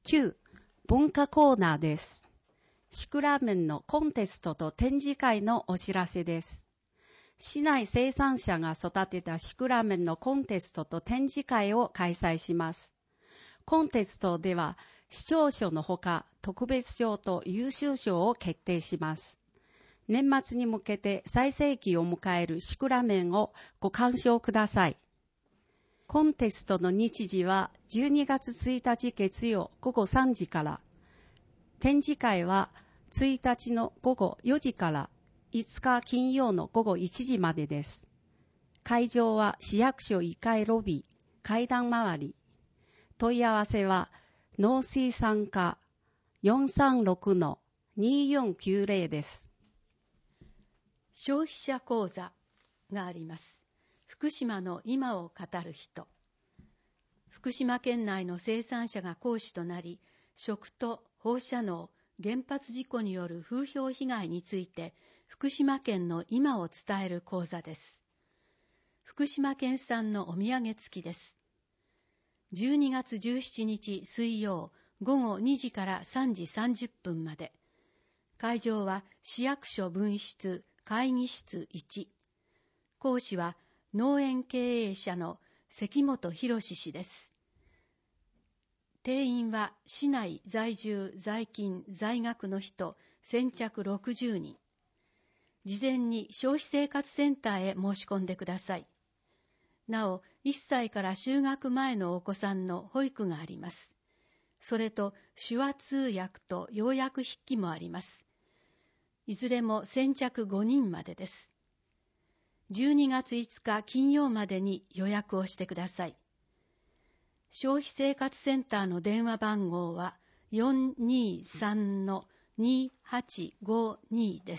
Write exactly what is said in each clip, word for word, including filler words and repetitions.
きゅう、文化コーナーです。シクラメンのコンテストと展示会のお知らせです。市内生産者が育てたシクラメンのコンテストと展示会を開催します。コンテストでは視聴賞のほか特別賞と優秀賞を決定します。年末に向けて最盛期を迎えるシクラメンをご鑑賞ください。コンテストの日時はじゅうにがつついたち月曜午後さんじから、展示会はついたちの午後よじからいつか金曜の午後いちじまでです。会場は市役所いっかいロビー、階段周り。問い合わせは農水産課 よんさんろくのによんきゅうぜろ です。 消費者講座があります。福島の今を語る人。福島県内の生産者が講師となり、食と放射能、原発事故による風評被害について福島県の今を伝える講座です。福島県産のお土産付きです。じゅうにがつじゅうしちにち水曜午後にじからさんじさんじゅっぷんまで。会場は市役所分室会議室いち。講師は農園経営者の関本博氏です。定員は市内在住在勤在学の人先着ろくじゅうにん。事前に消費生活センターへ申し込んでください。なお、いっさいから就学前のお子さんの保育があります。それと手話通訳と要約筆記もあります。いずれも先着ごにんまでです。じゅうにがついつか金曜までに予約をしてください。消費生活センターの電話番号は よんにさんのにはちごに です。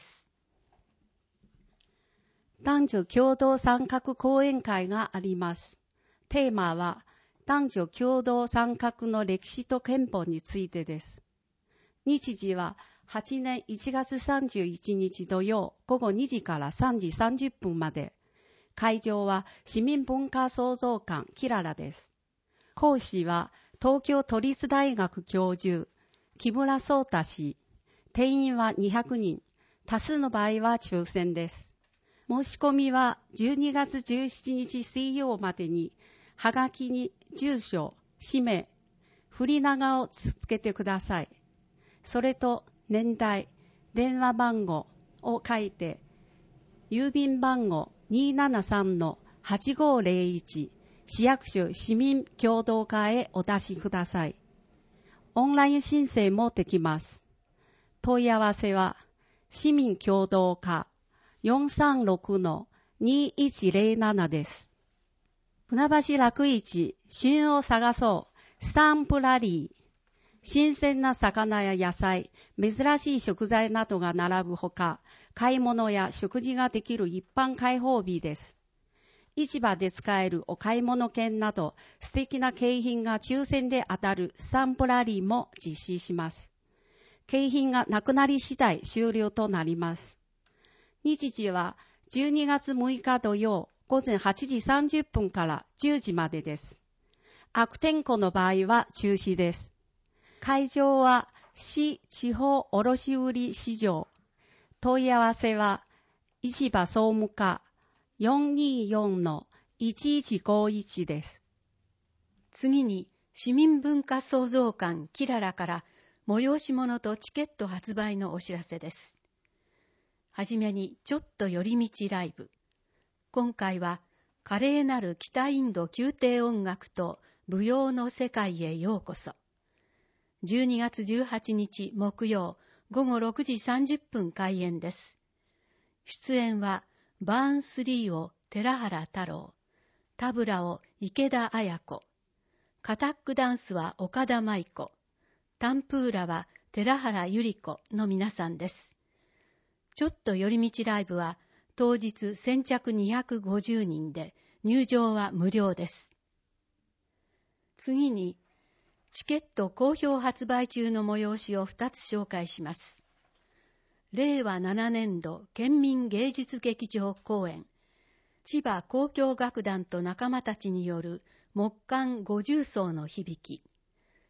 男女共同参画講演会があります。テーマは男女共同参画の歴史と憲法についてです。日時ははちねんいちがつさんじゅういちにち土曜午後にじからさんじさんじゅっぷんまで。会場は市民文化創造館キララです。講師は東京都立大学教授木村壮太氏。定員はにひゃくにん。多数の場合は抽選です。申し込みはじゅうにがつじゅうしちにち水曜までにはがきに住所、氏名、振り仮名をつけてください。それと年代、電話番号を書いて、郵便番号 にーななさんのはちごーぜろいち 市役所市民共同課へお出しください。オンライン申請もできます。問い合わせは市民共同課 よんさんろくのにいちぜろなな です。船橋楽市旬を探そうスタンプラリー。新鮮な魚や野菜、珍しい食材などが並ぶほか、買い物や食事ができる一般開放日です。市場で使えるお買い物券など、素敵な景品が抽選で当たるスタンプラリーも実施します。景品がなくなり次第終了となります。日時はじゅうにがつむいか土曜午前はちじさんじゅっぷんからじゅうじまでです。悪天候の場合は中止です。会場は市地方卸売市場。問い合わせは市場総務課 よんにーよんのいちいちごいち です。 次に市民文化創造館キララから催し物とチケット発売のお知らせです。はじめにちょっと寄り道ライブ。今回は華麗なる北インド宮廷音楽と舞踊の世界へようこそ。じゅうにがつじゅうはちにち木曜午後ろくじさんじゅっぷん開演です。出演はバーンスリーを寺原太郎、タブラを池田彩子、カタックダンスは岡田舞子、タンプーラは寺原ゆり子の皆さんです。ちょっと寄り道ライブは当日先着にひゃくごじゅうにんで入場は無料です。次にチケット好評発売中の催しをふたつ紹介します。れいわななねんど県民芸術劇場公演、千葉交響楽団と仲間たちによる木管五重奏の響き。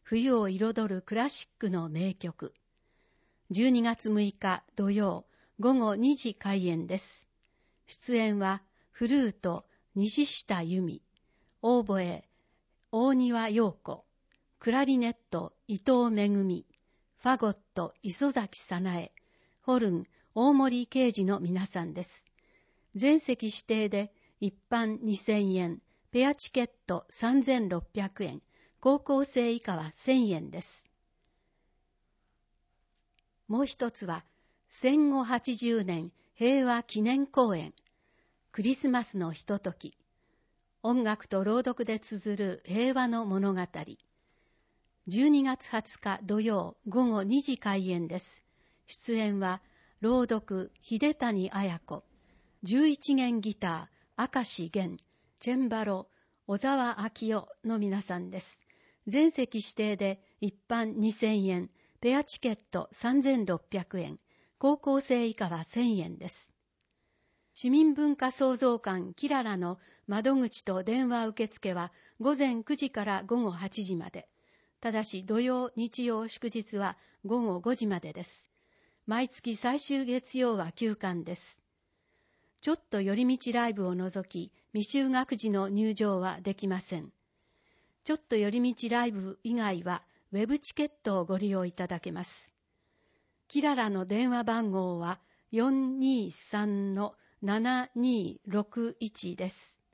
冬を彩るクラシックの名曲。じゅうにがつむいか土曜ごごにじ開演です。出演はフルート西下由美、オーボエ大庭陽子、クラリネット伊藤めぐみ、ファゴット磯崎早苗、ホルン大森啓二の皆さんです。全席指定で一般にせんえん、ペアチケットさんぜんろっぴゃくえん、高校生以下はせんえんです。もう一つは戦後はちじゅうねん平和記念公演、クリスマスのひととき、音楽と朗読で綴る平和の物語。じゅうにがつはつか土曜ごごにじ開演です。出演は朗読秀谷綾子、じゅういちげんギター明石源、チェンバロ小沢明夫の皆さんです。全席指定で一般にせんえん、ペアチケットさんぜんろっぴゃくえん、高校生以下はせんえんです。市民文化創造館キララの窓口と電話受付はごぜんくじからごごはちじまで。ただし土曜、日曜、祝日はごごごじまでです。毎月最終月曜は休館です。ちょっと寄り道ライブを除き、未就学児の入場はできません。ちょっと寄り道ライブ以外はウェブチケットをご利用いただけます。キララの電話番号は よんにーさんのななにーろくいち です。